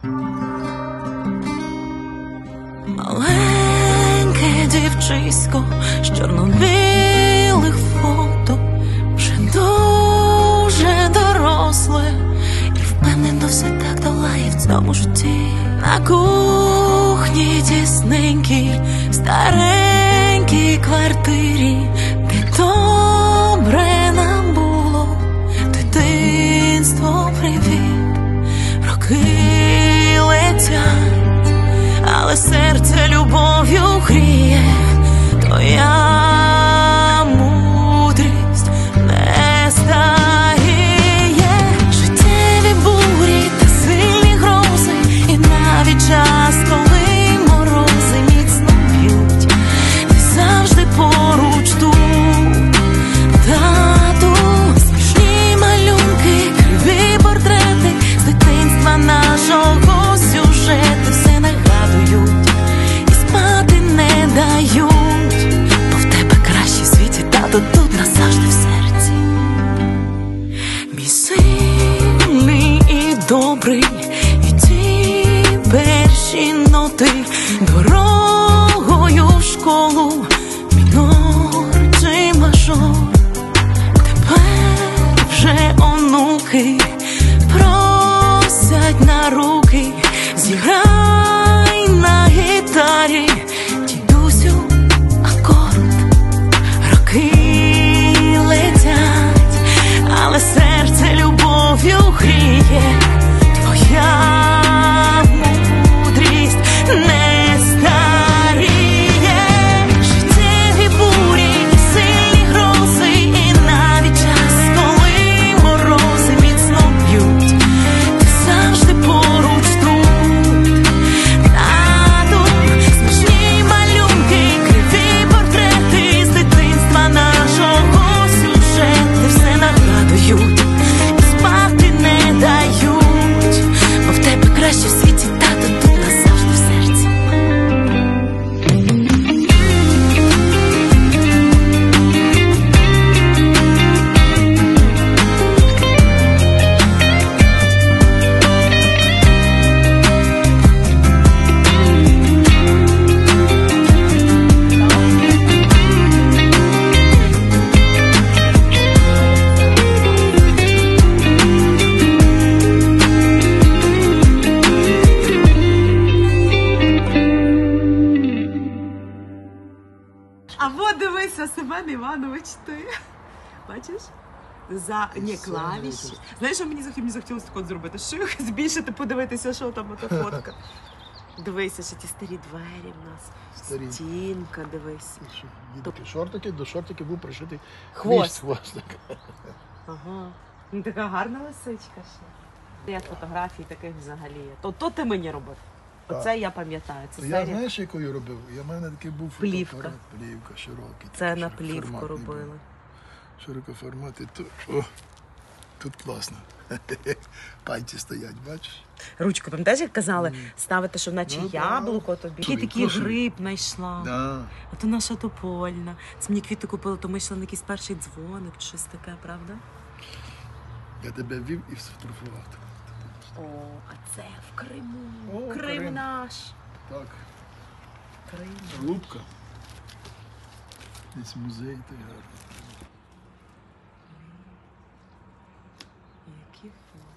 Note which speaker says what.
Speaker 1: Маленьке дівчисько з чорно-білих фото, вже дуже доросле і впевнено все так долає в цьому житті. На кухні тісненькій, старенькій квартирі, де добре нам було, дитинство, привіт, роки летять, але серце любов'ю гріє, твоя мудрість не старіє. Життєві бурі та сильні грози, і навіть час, коли морози міцно б'ють, ти завжди поруч тут. Тату, смішні малюнки, криві портрети з дитинства нашого, сюжети все нагадують і спати не дають, бо в тебе кращий в світі, тато, тут назавжди в серці. Мій сильний і добрий, і ті перші ноти дорогою в школу, мінор чи мажор. Тепер вже онуки просять на руки, зіграй на гітарі, дідусю, акорд. Роки летять, але серце любов'ю гріє, твоя мудрість не старіє. Життєві бурі, сильні грози, і навіть час, коли морози міцно б'ють, ти завжди поруч тут. Тату, смішні малюнки, криві портрети з дитинства нашого, сюжети все нагадують і спати не дають, бо в тебе краще в світі, тато, тут назавжди в серці.
Speaker 2: А вот дивися, Семен Іванович, ти. Бачиш? Ні, клавіші. Знаєш, що мені захотілося так от зробити? Ших, збільшити, подивитися, що там ота фотка. Дивися, що ті старі двері в нас.
Speaker 3: Старі.
Speaker 2: Стінка, дивись.
Speaker 3: Такі шортики, до шортиків був пришитий
Speaker 2: Хвост.
Speaker 3: хвостик.
Speaker 2: Ага. Ну така гарна лисичка ще. Я фотографії таких взагалі є. То ти мені робив. Оце я пам'ятаю. Це
Speaker 3: Я
Speaker 2: серія.
Speaker 3: знаєш, якою робив? У мене такий був
Speaker 2: Плівка.
Speaker 3: фотоапарат, плівка широкий.
Speaker 2: Це
Speaker 3: такий
Speaker 2: на плівку
Speaker 3: широкоформатний був.
Speaker 2: робили.
Speaker 3: Широкоформатний. Тут класно. Пальці стоять, бачиш?
Speaker 2: Ручку, пам'ятаєш, як казали, ставити, що наче
Speaker 3: Ну,
Speaker 2: яблуко тобі.
Speaker 3: Тобі,
Speaker 2: Який такий
Speaker 3: прошу.
Speaker 2: гриб знайшла.
Speaker 3: Да.
Speaker 2: А то наша топольна. Це мені квіти купили, то ми йшли на якийсь перший дзвоник, чи щось таке, правда?
Speaker 3: Я тебе вів і сфотографував.
Speaker 2: О, а це в Криму.
Speaker 3: О,
Speaker 2: Крим
Speaker 3: Крим.
Speaker 2: наш.
Speaker 3: Так,
Speaker 2: Крим.
Speaker 3: Лубка. Десь музей той гарний.
Speaker 2: Які фото.